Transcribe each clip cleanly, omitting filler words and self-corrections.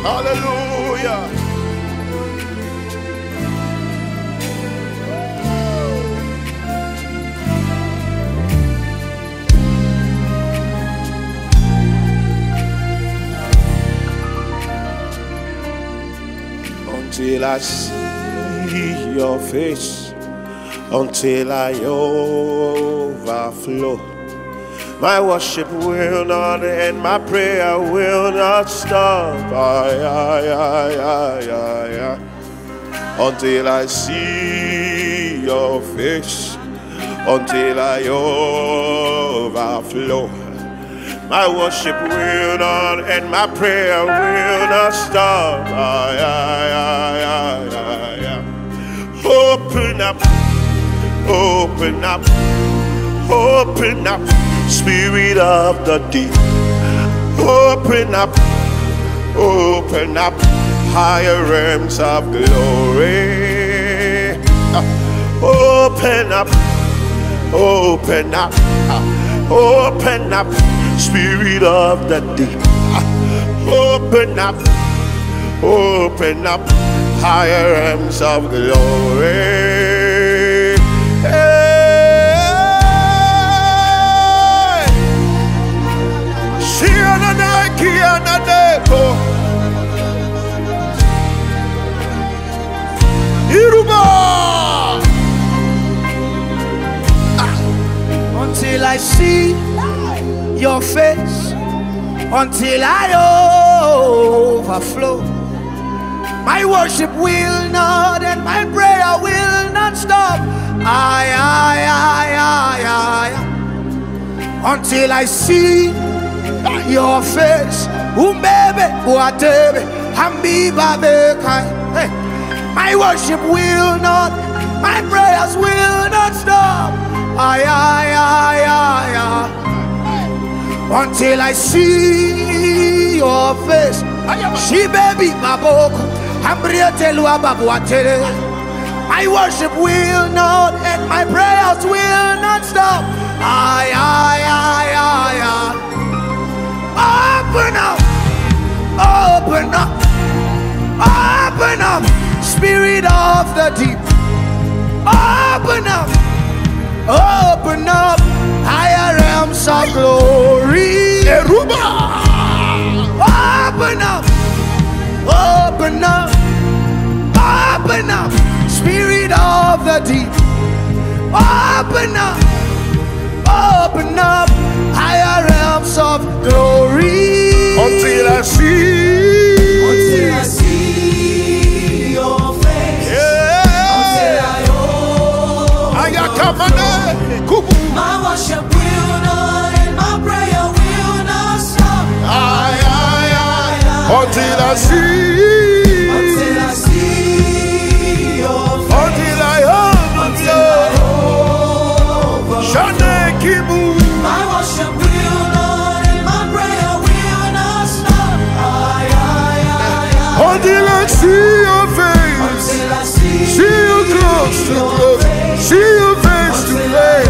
Hallelujah. Until I see your face, until I overflow, my worship will not end, my prayer will not stop. Until I see your face, until I overflow, my worship will not end, my prayer will not stop. Open up, open up, open up, Spirit of the deep. Open up, higher realms of glory. Open up, open up, open up, Spirit of the deep. Open up, higher realms of glory. Until I see your face, until I overflow, my worship will not and my prayer will not stop. Until I see your face, my worship will not, my prayers will not stop. Until I see your face, she baby baboko, my worship will not and my prayers will not stop. Open up, open up, open up, Spirit of the deep. Open up, open up, higher realms of glory. Open up, open up, open up, Spirit of the deep. Open up, higher realms of glory. Until I see your face, yeah. Until my worship will not and my prayer will not stop. Until I see your face, until I overflow, my worship will not and my prayer will not stop. Until I see your face, until I see you close to close, see your face to face.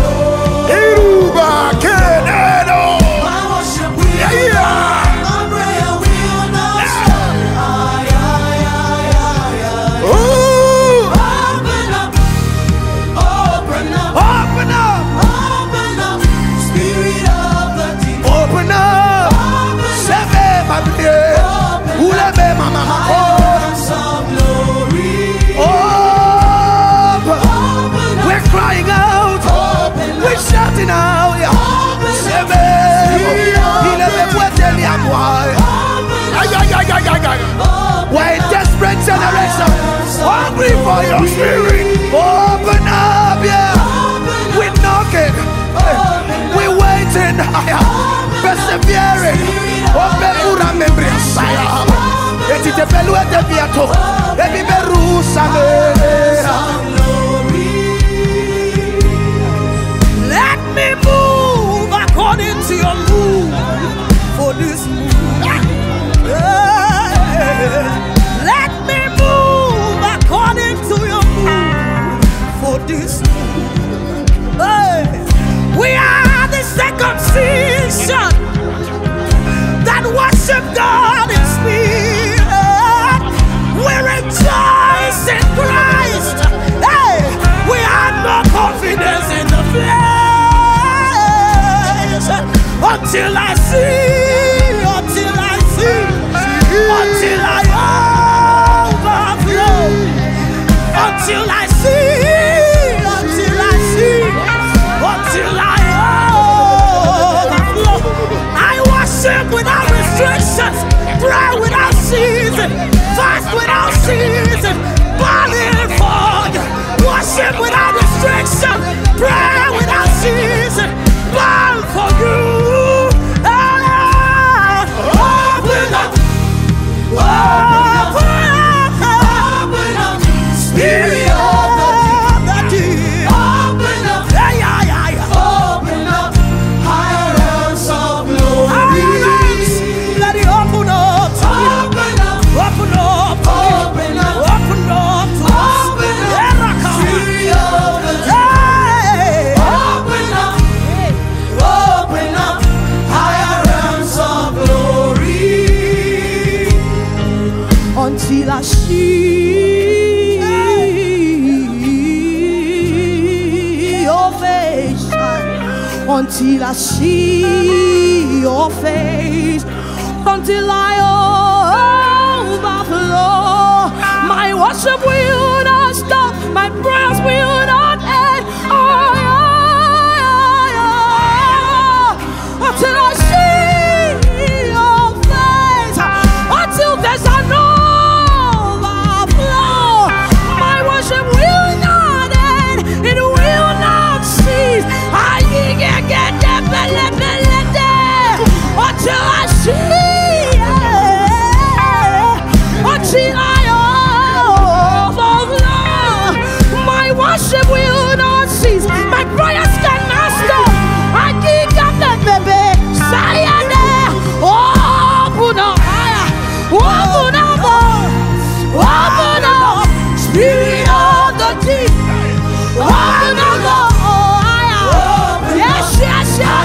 My worship will not, my prayer will not stop. Open up, open up, open up, open up, Spirit of the deep. Open up, we're crying out, we're shouting out. We're a desperate generation, hungry for your spirit. Open up, yeah. We're knocking, we're waiting, persevering. Open pura membria saya. Eti te pelu ete viato, ebi let me move according to your move for this move. Let me move according to your move until I see, until I see, until I overflow, until I see, until I see, until I overflow. I worship without restrictions, pray without season, fast without season, balling for you. Worship without restriction, pray without season, ball for you. Open up, open up, Spirit of the deep. Open up, open up, higher realms of glory. Let it open up, open up, open up, open up, open up, open up, Spirit of the deep. Open up, open up, higher realms of glory. Until I see your face, until I see your face, until I overflow. My worship will not stop, my prayers will not end. Until I see your face, until there's an overflow. My worship will not end, it will not cease. Until I see, until I overflow. My worship will not cease, my prayers cannot stop. I think I'm the baby. Open up, open up, open up, Spirit of the deep. Open up, yes, yes, yes.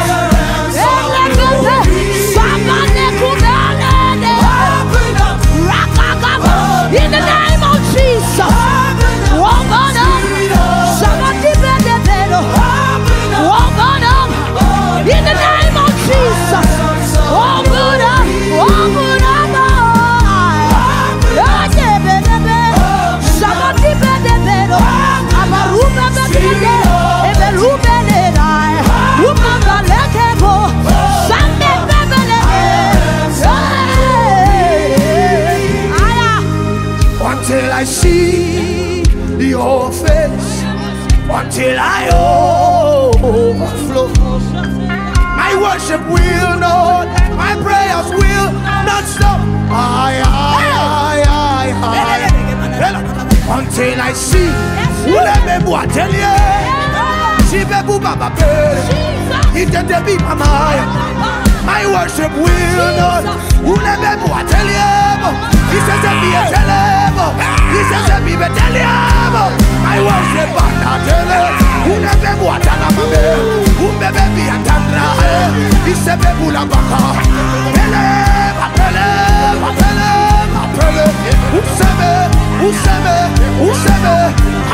In the name of Jesus, open up. Somebody better, open up. In the name of Jesus, open up, open up. Somebody better, I'm a room of the room until I see your face, until I overflow. My worship will not, my prayers will not stop. Until I see, my worship will not. He says that be a telebo. He says that be a telebo. I worship not telebo. Who never watana mabe. Who never be a tandra. He said bebula baka. Telebo, telebo, telebo, telebo. Who sebe, who sebe, who sebe.